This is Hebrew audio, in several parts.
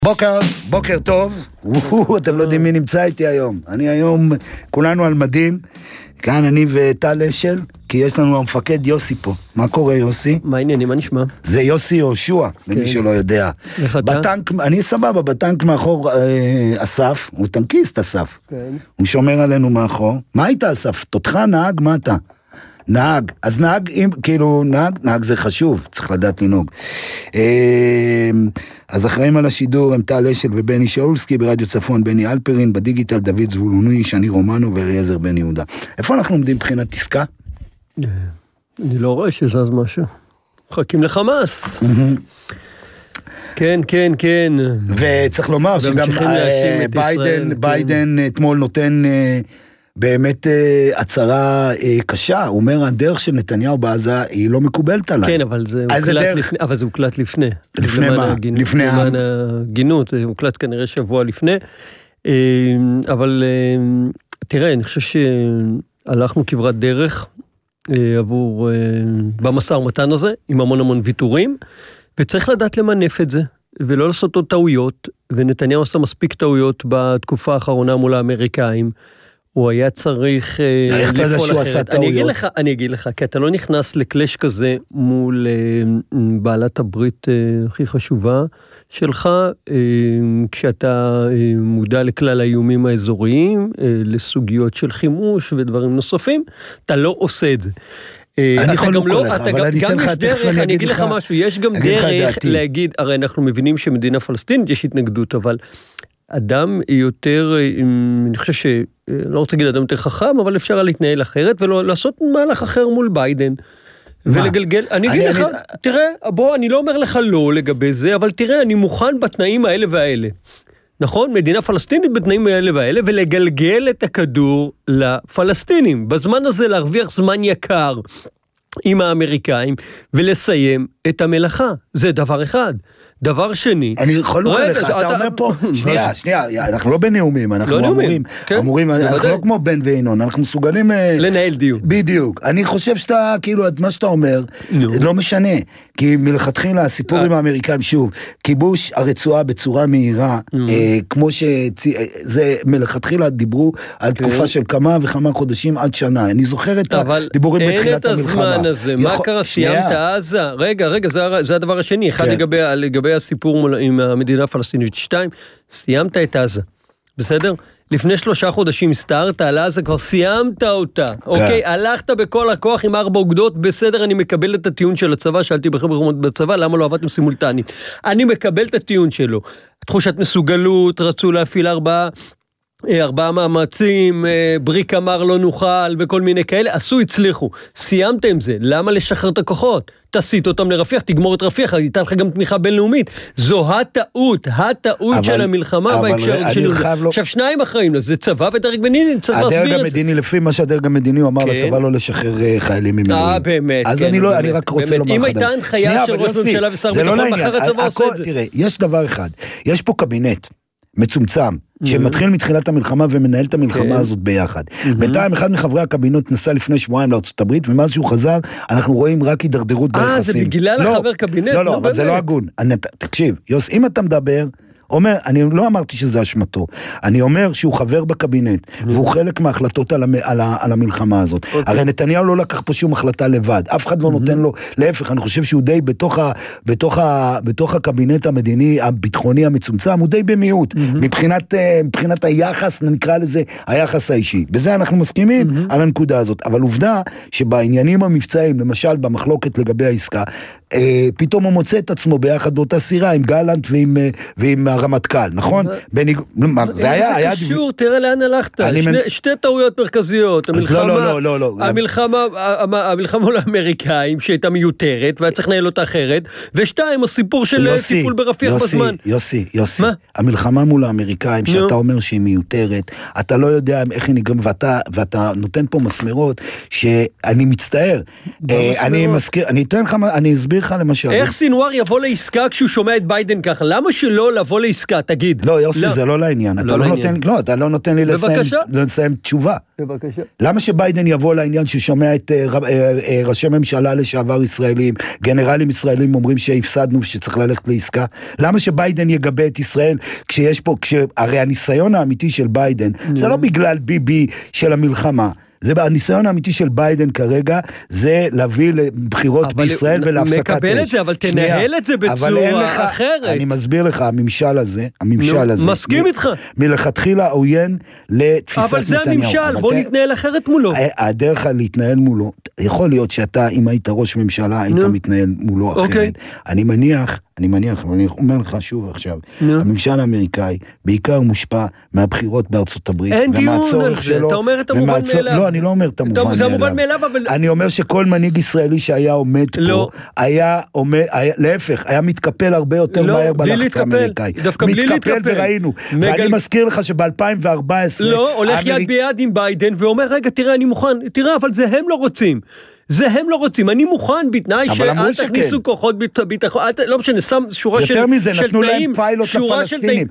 בוקר טוב. אתם לא יודעים מי נמצא איתי היום. אני היום, כולנו על מדים. כאן אני וטל אשל, כי יש לנו המפקד יוסי פה. מה קורה יוסי? מה העניינים, מה נשמע? זה יוסי יהושע, למי שלא יודע. איך אתה? בטנק, אני סבבה, בטנק מאחור אסף, הוא טנקיסט אסף. כן. הוא שומר עלינו מאחור. מה היית אסף? תותך נהג, מה אתה? נהג, אז נהג, כאילו נהג זה חשוב, צריך לדעת לנהוג. אז אחראים על השידור הם טל אשל ובני שאולסקי, ברדיו צפון בני אלפרין, בדיגיטל דוד זבולוני, שני רומנו ואליעזר בן יהודה. איפה אנחנו עומדים מבחינת עסקה? אני לא רואה שזז משהו. מחכים לחמאס. כן. וצריך לומר שגם ביידן אתמול נותן באמת הצהרה קשה, הוא אומר, הדרך של נתניהו בעזה היא לא מקובלת עליי. כן, אבל זה הוקלט לפני. לפני מה? לפני למען הגינות, זה הוקלט כנראה שבוע לפני. אבל תראה, אני חושב שהלכנו כברת דרך עבור, במשא ומתן הזה, עם המון ויתורים, וצריך לדעת למנף את זה, ולא לעשות עוד טעויות, ונתניהו עשה מספיק טעויות בתקופה האחרונה מול האמריקאים, הוא היה צריך לפעול אחרת. אני אגיד לך, כי אתה לא נכנס לקלש כזה מול בעלת הברית הכי חשובה שלך, כשאתה מודע לכלל האיומים האזוריים, לסוגיות של חימוש ודברים נוספים, אתה לא עושה את זה. אני חולק עליך, אבל אני אתן לך, אני אגיד לך משהו, יש גם דרך להגיד, הרי אנחנו מבינים שמדינה פלסטינית יש התנגדות, אבל אדם יותר, אני חושב לא רוצה להגיד אדם יותר חכם, אבל אפשר להתנהל אחרת, ולעשות מהלך אחר מול ביידן. ולגלגל, אני אגיד לך, תראה, בוא, אני לא אומר לך לא לגבי זה, אבל תראה, אני מוכן בתנאים האלה והאלה. נכון? מדינה פלסטינית בתנאים האלה והאלה, ולגלגל את הכדור לפלסטינים. בזמן הזה להרוויח זמן יקר עם האמריקאים, ולסיים את המלאכה. זה דבר אחד. דבר שני. אני חולק עליך, אתה אומר פה, שנייה, אנחנו לא בנאומים, אנחנו אמורים, אנחנו לא כמו בן ואינון, אנחנו מסוגלים לנהל דיון. בדיוק. אני חושב שאתה, כאילו, מה שאתה אומר, לא משנה, כי מלכתחילה הסיפור עם האמריקאים, שוב, כיבוש הרצועה בצורה מהירה, כמו שזה מלכתחילה דיברו על תקופה של כמה וכמה חודשים עד שנה. אני זוכר את הדיבורים בתחילת המלחמה. אבל אין את הזמן הזה, מה קרה, סיימת עזה? רגע, זה הדבר השני, אחד לגבי הסיפור עם המדינה הפלסטינית. 2, סיימת את עזה, בסדר? לפני 3 חודשים הסתערת על עזה, כבר סיימת אותה, אוקיי? הלכת בכל הכוח עם 4 אוגדות, בסדר, אני מקבל את הטיעון של הצבא, שאלתי בחבר'ה בצבא, למה לא עבדתם סימולטנית? אני מקבל את הטיעון שלו. תחושת מסוגלות, רצו להפעיל 4 מאמצים, בריק אמר לא נוכל, וכל מיני כאלה, הצליחו. סיימת עם זה, למה לשחרר את הכוחות? תסיט אותם לרפיח, תגמור את רפיח, הייתה לך גם תמיכה בינלאומית. זו הטעות של המלחמה בהקשר של... עכשיו 2 אחראים לזה, צבא ודרג מדיני, צריך להסביר את זה. הדרג המדיני, לפי מה שהדרג המדיני הוא אמר לצבא לא לשחרר חיילים ממילואים. באמת. אז אני רק רוצה לומר לך. אם הייתה הנחיה של ראש ממשלה ושר ביטחון, מחר הצבא עושה את זה. תראה, יש דבר אחד, יש פה קבינט מצומצם, שמתחיל מתחילת המלחמה ומנהל את המלחמה הזאת ביחד. בינתיים אחד מחברי הקבינות נסע לפני שבועיים לארצות הברית, ומאז שהוא חזר, אנחנו רואים רק הידרדרות ביחסים. זה בגלל החבר קבינט? לא, אבל זה לא הגון. תקשיב, יוס, אם אתה מדבר, אומר, אני לא אמרתי שזה אשמתו, אני אומר שהוא חבר בקבינט, והוא חלק מההחלטות על המלחמה הזאת. הרי נתניהו לא לקח פה שום החלטה לבד, אף אחד לא נותן לו, להפך, אני חושב שהוא די בתוך הקבינט המדיני, הביטחוני המצומצם, הוא די במיעוט, מבחינת היחס, נקרא לזה, היחס האישי. בזה אנחנו מסכימים על הנקודה הזאת, אבל עובדה שבעניינים המבצעיים, למשל במחלוקת לגבי העסקה, פתאום הוא מוצא את עצמו ביחד באותה סירה עם גלנט ועם הרמטכ"ל, נכון? זה היה קשור, תראה לאן הלכת. 2 טעויות מרכזיות. המלחמה מול האמריקאים שהייתה מיותרת והיה צריך לנהל אותה אחרת, ו2 הסיפור של טיפול ברפיח בזמן. יוסי, המלחמה מול האמריקאים שאתה אומר שהיא מיותרת, אתה לא יודע איך היא נגרם, ואתה נותן פה מסמרות שאני מצטער. אני אסביר לך למשל. איך סינואר יבוא לעסקה כשהוא שומע את ביידן ככה? למה שלא לבוא לעסקה, תגיד? לא, יוסי, זה לא לעניין. אתה לא נותן לי לסיים תשובה. בבקשה. למה שביידן יבוא לעניין ששומע את ראשי ממשלה לשעבר ישראלים, גנרלים ישראלים אומרים שהפסדנו ושצריך ללכת לעסקה? למה שביידן יגבה את ישראל כשיש פה, הרי הניסיון האמיתי של ביידן, זה לא בגלל ביבי של המלחמה, זה הניסיון האמיתי של ביידן כרגע, זה להביא לבחירות בישראל ולהפסקת אש. מקבל את זה, אבל תנהל את זה בצורה אחרת. אני מסביר לך, הממשל הזה, מסכים איתך. מלכתחילה עוין לתפיסת נתניהו. אבל זה הממשל, בוא נתנהל אחרת מולו. הדרך להתנהל מולו, יכול להיות שאתה, אם היית ראש ממשלה, היית מתנהל מולו אחרת. אני מניח, ואני אומר לך שוב עכשיו, הממשל האמריקאי בעיקר מושפע מהבחירות בארצות הברית. אין דיון על זה, אתה אומר את המובן מאליו. לא, אני לא אומר את המובן מאליו. זה המובן מאליו, אבל... אני אומר שכל מנהיג ישראלי שהיה עומד פה, להפך, היה מתקפל הרבה יותר מהר בלחץ האמריקאי. דווקא בלי להתקפל. מתקפל וראינו. ואני מזכיר לך שב-2014... לא, הולך יד ביד עם ביידן, ואומר, רגע, תראה, אני מוכן, תראה, אבל זה הם לא רוצים. זה הם לא רוצים, אני מוכן בתנאי שאל תכניסו כוחות ביטחון, לא משנה, שם שורה של תנאים, יותר מזה, נתנו להם פיילוט לפלסטינים.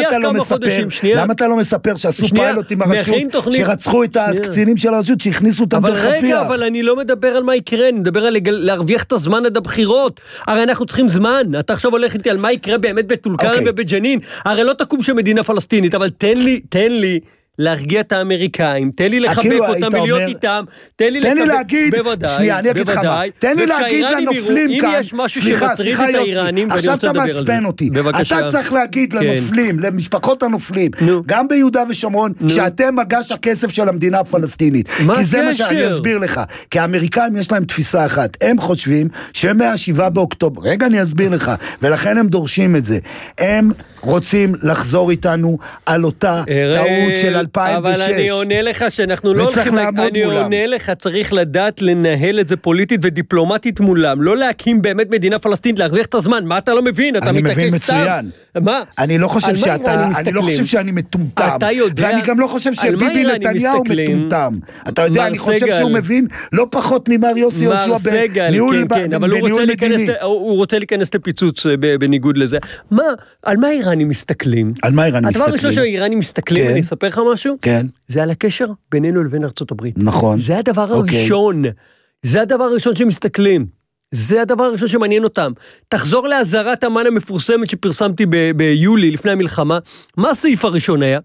למה אתה לא מספר שעשו פיילוט עם הרשות, שרצחו את הקצינים של הרשות, שהכניסו אותם דרך רפיח? אבל רגע, אבל אני לא מדבר על מה יקרה, אני מדבר על להרוויח את הזמן עד הבחירות. הרי אנחנו צריכים זמן, אתה עכשיו הולך איתי על מה יקרה באמת בטולכרם ובג'נין, הרי לא תקום שמדינה פלסטינית, אבל תן לי להרגיע את האמריקאים, תן לי לחבק אותם ולהיות איתם, תן לי להגיד, שנייה, אני אגיד לך מה, תן לי להגיד לנופלים כאן, אם יש משהו שמטריד את האיראנים, עכשיו אתה מעצבן אותי, אתה צריך להגיד לנופלים, למשפחות הנופלים, גם ביהודה ושומרון, שאתם מגש הכסף של המדינה הפלסטינית, כי זה מה שאני אסביר לך, כי האמריקאים יש להם תפיסה אחת, הם חושבים שמ-7 באוקטובר, רגע אני אסביר לך, ולכן הם דורשים את זה, הם רוצים לחזור איתנו על אותה טעות של 2006. אבל אני עונה לך שאנחנו לא הולכים, אני עונה לך, צריך לדעת לנהל את זה פוליטית ודיפלומטית מולם, לא להקים באמת מדינה פלסטינית, להרוויח את הזמן, מה אתה לא מבין? אתה אני מבין מצוין. מה? אני לא חושב שאני מטומטם. אתה יודע, ואני גם לא חושב שביבי נתניהו מטומטם. אתה יודע, אני חושב שהוא מבין לא פחות ממר יוסי יהושע בניהול מדיני. הוא רוצה להיכנס לפיצוץ בניגוד לזה. מה? על מה האיראנים מסתכלים? על מה האיראנים מסתכלים? הדבר הראשון שהאיראנים מסתכלים, אני אספר לך משהו? כן. זה על הקשר בינינו לבין ארצות הברית. נכון. זה הדבר הראשון. זה הדבר הראשון שמסתכלים. זה הדבר הראשון שמעניין אותם. תחזור להזהרת המן המפורסמת שפרסמתי ביולי לפני המלחמה. מה הסעיף הראשון היה?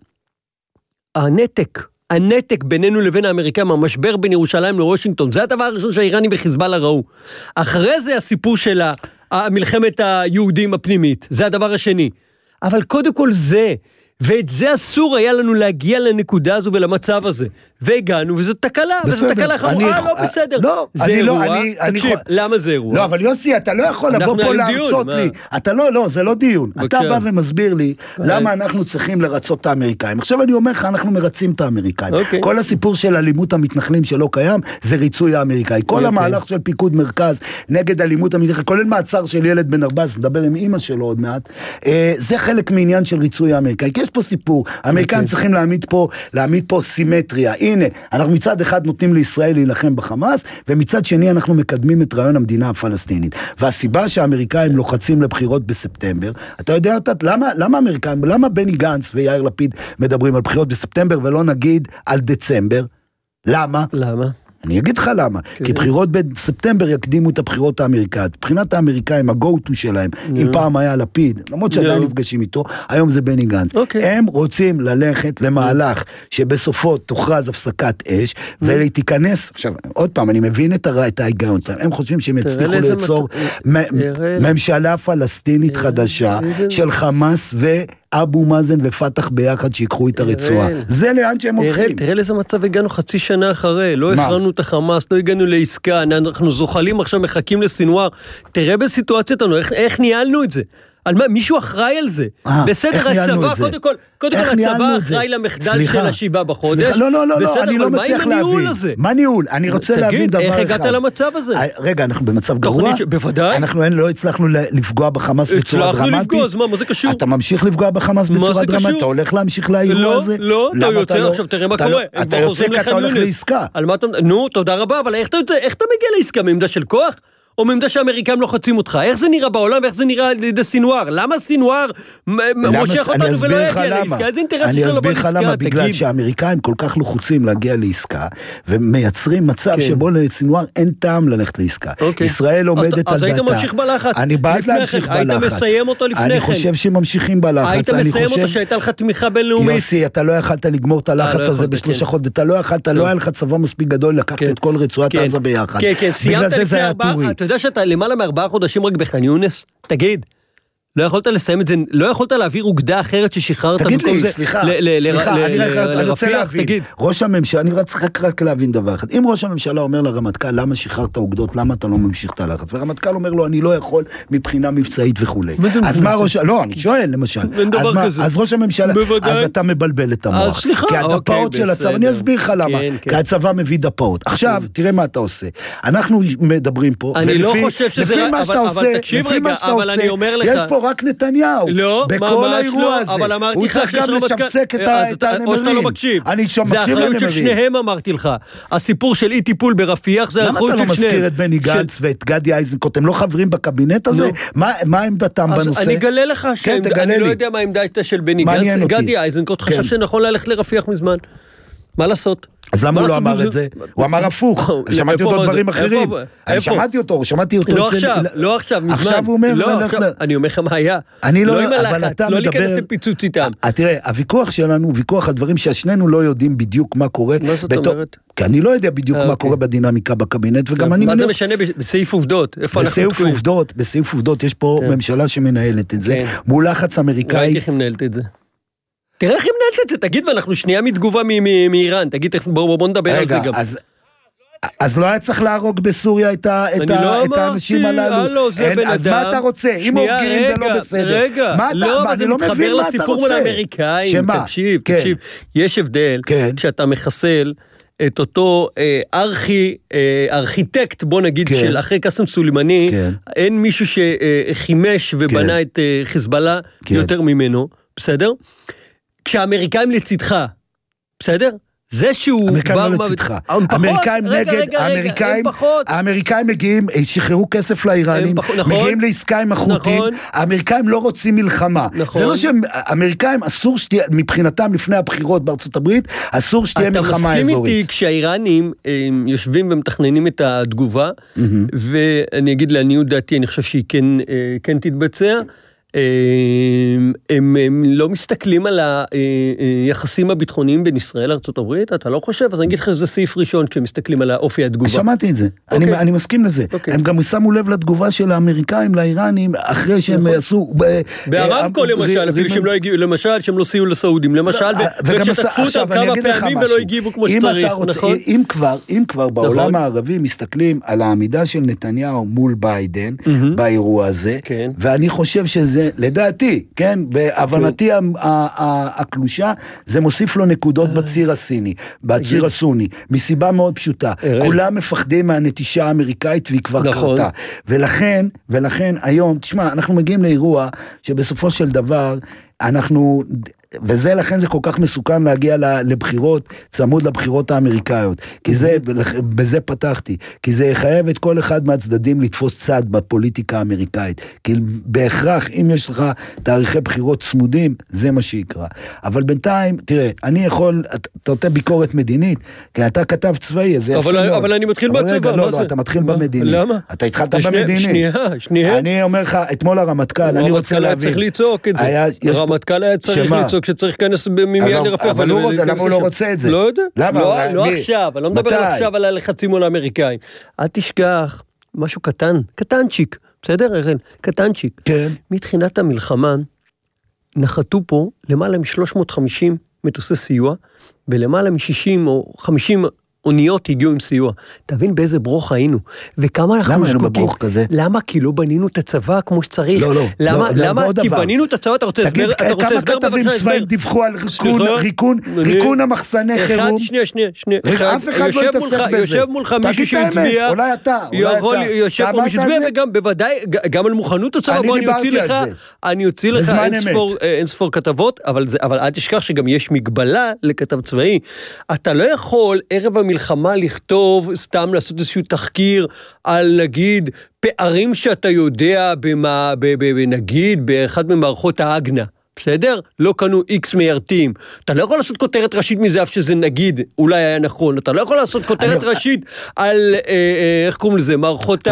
הנתק בינינו לבין האמריקאים, המשבר בין ירושלים לוושינגטון. זה הדבר הראשון שהאיראנים בחיזבאללה ראו. אחרי זה הסיפור של מלחמת היהודים הפנימית. זה הדבר השני. אבל קודם כל זה, ואת זה אסור היה לנו להגיע לנקודה הזו ולמצב הזה. והגענו, וזו תקלה, וזו תקלה חמורה, לא בסדר. לא, זה אירוע, תקשיב, למה זה אירוע? לא, אבל יוסי, אתה לא יכול לבוא פה להרצות לי. אתה לא, זה לא דיון. אתה בא ומסביר לי למה אנחנו צריכים לרצות את האמריקאים. עכשיו אני אומר לך, אנחנו מרצים את האמריקאים. כל הסיפור של אלימות המתנחלים שלא קיים, זה ריצוי האמריקאי. כל המהלך של פיקוד מרכז נגד אלימות המתנחלים, כולל מעצר של ילד בן 14, נדבר עם אמא שלו עוד מעט, זה חלק מעניין של ריצוי האמריקאי. כי יש פה סיפור, האמריקאים צריכים להעמיד פה סימטריה. הנה, אנחנו מצד אחד נותנים לישראל להילחם בחמאס, ומצד שני אנחנו מקדמים את רעיון המדינה הפלסטינית. והסיבה שהאמריקאים לוחצים לבחירות בספטמבר, אתה יודע, למה האמריקאים, למה בני גנץ ויאיר לפיד מדברים על בחירות בספטמבר ולא נגיד על דצמבר? למה? אני אגיד לך למה, כי בחירות בספטמבר יקדימו את הבחירות האמריקאיות. מבחינת האמריקאים, ה-go-to שלהם, אם פעם היה לפיד, למרות שעדיין נפגשים איתו, היום זה בני גנץ. הם רוצים ללכת למהלך שבסופו תוכרז הפסקת אש, ולהתכנס, עכשיו, עוד פעם, אני מבין את ההיגיון, הם חושבים שהם יצליחו ליצור ממשלה פלסטינית חדשה, של חמאס אבו מאזן ופתח ביחד שיקחו את הרצועה. זה לאן שהם הולכים. תראה לאיזה מצב הגענו חצי שנה אחרי, לא הכרענו את החמאס, לא הגענו לעסקה, אנחנו זוחלים עכשיו, מחכים לסינואר, תראה בסיטואציות לנו, איך ניהלנו את זה? על מה, מישהו אחראי על זה. בסדר, הצבא, קודם כל הצבא אחראי למחדל של 7 בחודש. לא, אני לא מצליח להבין. מה ניהול? אני רוצה להבין דבר אחד. איך הגעת למצב הזה? רגע, אנחנו במצב גרוע? בוודאי. אנחנו לא הצלחנו לפגוע בחמאס בצורה דרמטית. הצלחנו לפגוע, מה זה קשור? אתה ממשיך לפגוע בחמאס בצורה דרמטית? אתה הולך להמשיך לאירוע הזה? לא, אתה יוצא, עכשיו תראה מה קורה. אתה יוצא כי אתה הולך לעסקה. נו, תודה רבה, אבל איך אתה מגיע לעסקה? מעמדה של כוח? אומרים שהאמריקאים לוחצים אותך. איך זה נראה בעולם, ואיך זה נראה על ידי סינואר? למה סינואר מושך אותנו ולא יגיע לעסקה? איזה אינטרס אני אסביר לך למה, בגלל שהאמריקאים כל כך לחוצים להגיע לעסקה, ומייצרים מצב שבו לסינואר אין טעם ללכת לעסקה. ישראל עומדת על דעתה. אז היית ממשיך בלחץ. אני בעד להמשיך בלחץ. היית מסיים אותו לפני כן. אני חושב שממשיכים בלחץ. היית מסיים אותו שהייתה לך תמיכה בינלאומית. יוסי, אתה לא יכלת לגמור את הלחץ הזה בשלושה חודשים. אתה לא יכלת, לא היה לך צבא מספיק גדול לקחת את כל רצועת עזה ביחד. בגלל זה זה היה טורי. אתה יודע שאתה למעלה מ4 חודשים רק בח'אן יונס? תגיד, לא יכולת לסיים את זה, לא יכולת להעביר אוגדה אחרת ששחררת תגיד לי, סליחה, אני רוצה להבין, ראש הממשלה, אני רק להבין דבר אחד, אם ראש הממשלה אומר לרמטכ"ל, למה שחררת אוגדות, למה אתה לא ממשיך את הלחץ, והרמטכ"ל אומר לו, אני לא יכול מבחינה מבצעית וכו'. אז מה ראש, לא, אני שואל למשל, אז ראש הממשלה, אז אתה מבלבל את המוח, כי הדפאות של הצבא, אני אסביר לך למה, כי הצבא מביא דפאות. עכשיו, תראה מה אתה עושה, אנחנו מדברים פה, ולפי מה שאתה עושה, יש פה רק נתניהו, לא, בכל האירוע הזה, הוא צריך גם לשבצק את הנמרים. או שאתה לא מקשיב. זה האחריות של שניהם אמרתי לך. הסיפור של אי טיפול ברפיח, זה האחריות של שניהם. למה אתה לא מזכיר את בני גנץ ואת גדי איזנקוט, הם לא חברים בקבינט הזה? מה עמדתם בנושא? אני אגלה לך, אני לא יודע מה העמדה הייתה של בני גנץ, גדי איזנקוט חשב שנכון ללכת לרפיח מזמן. מה לעשות? אז למה הוא לא אמר את זה? הוא אמר הפוך, שמעתי אותו דברים אחרים. אני שמעתי אותו. לא עכשיו, מזמן. עכשיו הוא אומר, אני אומר לך מה היה. לא עם הלחץ, לא להיכנס לפיצוץ איתם. תראה, הוויכוח שלנו הוא ויכוח על דברים ששנינו לא יודעים בדיוק מה קורה. מה זאת אומרת? כי אני לא יודע בדיוק מה קורה בדינמיקה בקבינט, וגם אני... מה זה משנה בסעיף עובדות? בסעיף עובדות, יש פה ממשלה שמנהלת את זה, מול לחץ אמריקאי. ראיתי איך היא מנהלת את זה. תראה איך היא מנהלת את זה, תגיד, ואנחנו שנייה מתגובה מאיראן, תגיד, בוא נדבר על זה גם. אז לא היה צריך להרוג בסוריה את האנשים הללו. אז מה אתה רוצה? אם הורגים זה לא בסדר. רגע, לא, זה מתחבר לסיפור מול האמריקאים. תקשיב, יש הבדל כשאתה מחסל את אותו ארכיטקט, בוא נגיד, של אחרי קסם סולימני, אין מישהו שחימש ובנה את חיזבאללה יותר ממנו, בסדר? כשהאמריקאים לצדך, בסדר? זה שהוא... האמריקאים לא לצדך. האמריקאים נגד, האמריקאים מגיעים, שחררו כסף לאיראנים, מגיעים לעסקה עם החות'ים, האמריקאים לא רוצים מלחמה. זה לא שהאמריקאים אסור שתהיה, מבחינתם לפני הבחירות בארצות הברית, אסור שתהיה מלחמה אזורית. אתה מסכים איתי כשהאיראנים יושבים ומתכננים את התגובה, ואני אגיד לעניות דעתי, אני חושב שהיא כן תתבצע, הם לא מסתכלים על היחסים הביטחוניים בין ישראל לארצות הברית, אתה לא חושב? אז אני אגיד לך שזה סעיף ראשון כשמסתכלים על האופי התגובה. שמעתי את זה, אני מסכים לזה. הם גם שמו לב לתגובה של האמריקאים לאיראנים, אחרי שהם עשו... בארמקו למשל, אפילו שהם לא הגיעו, למשל, שהם לא סייעו לסעודים, למשל, וכשתקפו אותם כמה פעמים ולא הגיבו כמו שצריך, נכון? אם כבר בעולם הערבי מסתכלים על העמידה של נתניהו מול ביידן, באירוע הזה, ואני חושב שזה לדעתי, כן, בהבנתי הקלושה, זה מוסיף לו נקודות בציר הסיני, בציר הסוני, מסיבה מאוד פשוטה. כולם מפחדים מהנטישה האמריקאית, והיא כבר קרתה. ולכן היום, תשמע, אנחנו מגיעים לאירוע, שבסופו של דבר, אנחנו... וזה לכן זה כל כך מסוכן להגיע לבחירות, צמוד לבחירות האמריקאיות, כי זה, בזה פתחתי, כי זה יחייב את כל אחד מהצדדים לתפוס צד בפוליטיקה האמריקאית, כי בהכרח אם יש לך תאריכי בחירות צמודים, זה מה שיקרה. אבל בינתיים, תראה, אני יכול, אתה נותן ביקורת מדינית, כי אתה כתב צבאי, זה יפה מאוד. אבל אני מתחיל בצבא, לא, אתה מתחיל במדיני. למה? אתה התחלת במדיני. שנייה. אני אומר לך, אתמול הרמטכ"ל, אני רוצה להבין. צריך לצעוק את זה. הרמטכ"ל היה צריך לצעוק שצריך להיכנס מיד לרפיח. אבל למה הוא לא רוצה את זה? לא יודע. למה? לא עכשיו, אני לא מדבר עכשיו על הלחצים מול האמריקאים. אל תשכח, משהו קטן, קטנצ'יק, בסדר, ארן? קטנצ'יק. כן. מתחילת המלחמה, נחתו פה למעלה מ-350 מטוסי סיוע, ולמעלה מ-60 או 50 אוניות הגיעו עם סיוע. תבין באיזה ברוך היינו, וכמה אנחנו למה היינו בברוך כזה? למה? כי לא בנינו את הצבא כמו שצריך. למה? כי בנינו את הצבא, אתה רוצה הסבר? תגיד, כמה כתבים צבאים דיווחו על ריקון המחסני חירום? שנייה. אף אחד לא יתעסק בזה. יושב מולך מישהו שהצביע. אולי אתה. יושב פה מישהו שהצביע, וגם בוודאי, גם על מוכנות הצבא, בוא אני אוציא לך אין ספור כתבות, אבל אל תשכח שגם יש מגבלה לכתב צבאי. אתה לא יכול ערב המלחמה לכתוב, סתם לעשות איזשהו תחקיר על נגיד פערים שאתה יודע נגיד באחד ממערכות האגנה. בסדר? לא קנו X מיירתים. אתה לא יכול לעשות כותרת ראשית מזה, אף שזה נגיד, אולי היה נכון. אתה לא יכול לעשות כותרת ראשית על, איך קוראים לזה, מערכות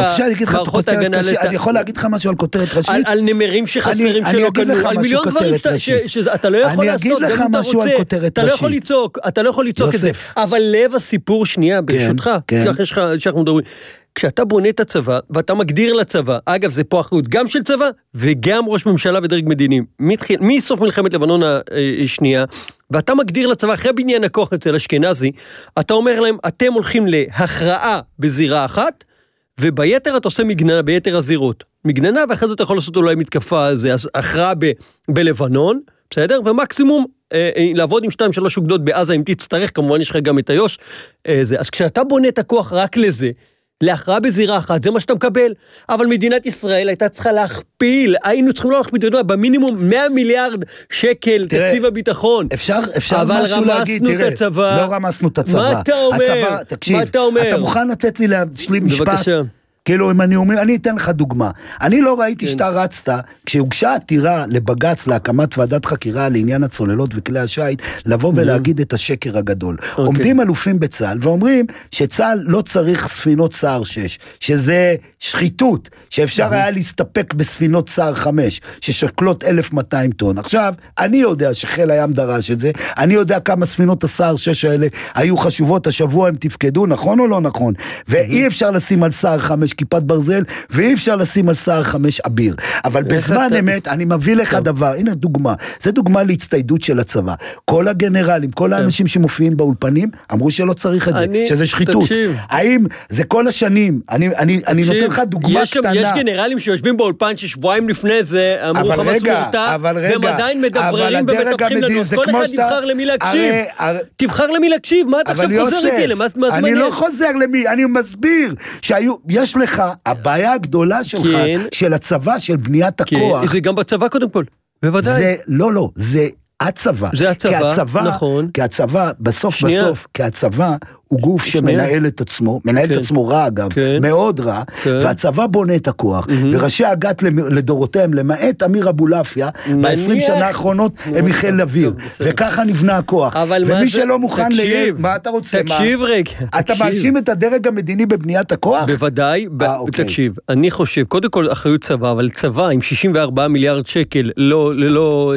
ההגנה. אני יכול להגיד לך משהו על כותרת ראשית? על נמרים שחסרים שלא קנו, על מיליון דברים שאתה לא יכול לעשות, אני אגיד לך משהו על כותרת ראשית. אתה לא יכול לצעוק את זה. אבל לב הסיפור, שנייה, ברשותך, שאנחנו מדברים. כשאתה בונה את הצבא, ואתה מגדיר לצבא, אגב, זה פה אחריות גם של צבא, וגם ראש ממשלה ודרג מדיני, מסוף מלחמת לבנון השנייה, ואתה מגדיר לצבא, אחרי בניין הכוח אצל אשכנזי, אתה אומר להם, אתם הולכים להכרעה בזירה אחת, וביתר אתה עושה מגננה, ביתר הזירות. מגננה, ואחרי זה אתה יכול לעשות אולי מתקפה על זה, אז הכרעה בלבנון, בסדר? ומקסימום, לעבוד עם 2-3 אוגדות בעזה, אם תצטרך, כמובן יש לך גם את היוש, אז כשאתה בונה את הכוח רק לזה, להכרעה בזירה אחת, זה מה שאתה מקבל. אבל מדינת ישראל הייתה צריכה להכפיל, היינו צריכים לא להכפיל, במינימום 100 מיליארד שקל תקציב הביטחון. אפשר משהו להגיד, תראה, לא רמסנו את הצבא. מה אתה אומר? תקשיב, אתה מוכן לתת לי להשלים משפט? בבקשה. כאילו, אם אני אומר, אני אתן לך דוגמה. אני לא ראיתי שאתה רצת, כשהוגשה עתירה לבגץ להקמת ועדת חקירה לעניין הצוללות וכלי השייט, לבוא ולהגיד את השקר הגדול. עומדים אלופים בצה"ל ואומרים שצה"ל לא צריך ספינות צער 6, שזה שחיתות, שאפשר היה להסתפק בספינות צער 5, ששקלות 1,200 טון. עכשיו, אני יודע שחיל הים דרש את זה, אני יודע כמה ספינות הצער 6 האלה היו חשובות, השבוע הם תפקדו, נכון או לא נכון? ואי אפשר לשים על צער 5 כיפת ברזל, ואי אפשר לשים על צער 5 אביר. אבל בזמן אמת, אני מביא לך דבר, הנה דוגמה, זה דוגמה להצטיידות של הצבא. כל הגנרלים, כל האנשים שמופיעים באולפנים, אמרו שלא צריך את זה, שזה שחיתות. האם זה כל השנים, אני נותן לך דוגמה קטנה. יש גנרלים שיושבים באולפן ששבועיים לפני זה, אמרו חמאס מורתע, והם עדיין מדברים ומתפחים לנו, אז כל אחד יבחר למי להקשיב. תבחר למי להקשיב, מה אתה עכשיו חוזר איתי? אני לא חוזר למי, אני מסביר שיש לך, הבעיה הגדולה שלך, של הצבא, של בניית הכוח. זה גם בצבא קודם כל, בוודאי. לא, זה הצבא. זה הצבא, נכון. כי הצבא, בסוף, כי הצבא הוא גוף שמנהל את עצמו, מנהל את עצמו רע אגב, מאוד רע, והצבא בונה את הכוח, וראשי הגת לדורותיהם, למעט אמיר אבולעפיה, ב-20 שנה האחרונות הם מחיל אוויר, וככה נבנה הכוח, ומי שלא מוכן מה אתה רוצה? תקשיב רגע. אתה מאשים את הדרג המדיני בבניית הכוח? בוודאי, תקשיב, אני חושב, קודם כל אחריות צבא, אבל צבא עם 64 מיליארד שקל, ללא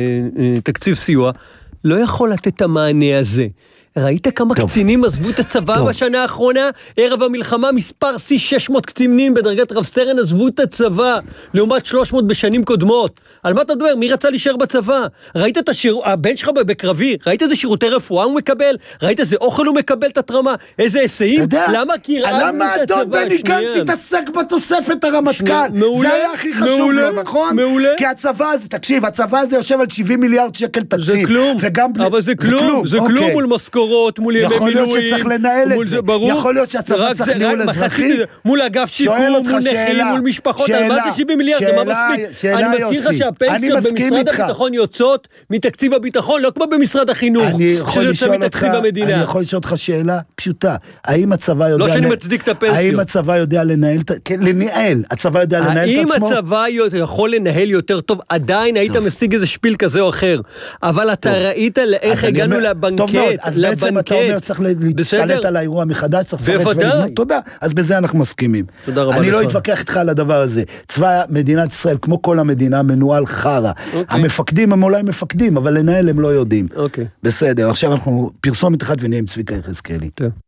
תקציב סיוע, לא יכול לתת את המענה הזה. ראית כמה קצינים עזבו את הצבא בשנה האחרונה? ערב המלחמה מספר C600 קצינים בדרגת רב סרן עזבו את הצבא, לעומת 300 בשנים קודמות. על מה אתה מדבר? מי רצה להישאר בצבא? ראית את הבן שלך בקרבי? ראית איזה שירותי רפואה הוא מקבל? ראית איזה אוכל הוא מקבל את התרמה? איזה היסעים? למה? כי למה אדון בני גנץ התעסק בתוספת הרמטכ"ל? זה היה הכי חשוב לו, נכון? כי הצבא הזה, תקשיב, הצבא הזה יושב על 70 מיליארד שקל תקציב. זה כלום, אבל זה כלום, זה כלום מול משכורות, מול ימי מילואים. יכול להיות שצריך לנהל את זה. יכול להיות שהצבא צריך ניהול אזרחי. מול אגף שיקום, מול נכים, מול משפחות. מה זה 70 מיליארד? אני מזכיר לך שהפנסיות במשרד הביטחון יוצאות מתקציב הביטחון, לא כמו במשרד החינוך, שזה יוצא מתקציב המדינה. אני יכול לשאול אותך שאלה פשוטה. האם הצבא יודע... לא שאני מצדיק את הפנסיות. האם הצבא יודע לנהל... הצבא יודע לנהל את עצמו? האם הצבא יכול לנהל יותר טוב? עדיין היית משיג איזה שפיל כזה או אחר. אבל אתה ראית איך הגענו לבנקט, אז בעצם אתה אומר, צריך להשתלט על האירוע מחדש, צריך לפרט ולזמן. תודה. אז בזה אנחנו מסכימים. אני לא אתווכח איתך על הדבר הזה. צבא מדינת ישראל, כמו כל המדינה, מנוהל חרה. המפקדים הם אולי מפקדים, אבל לנהל הם לא יודעים. בסדר, עכשיו אנחנו פרסומת אחת ונהיה עם צביקה יחזקאלי.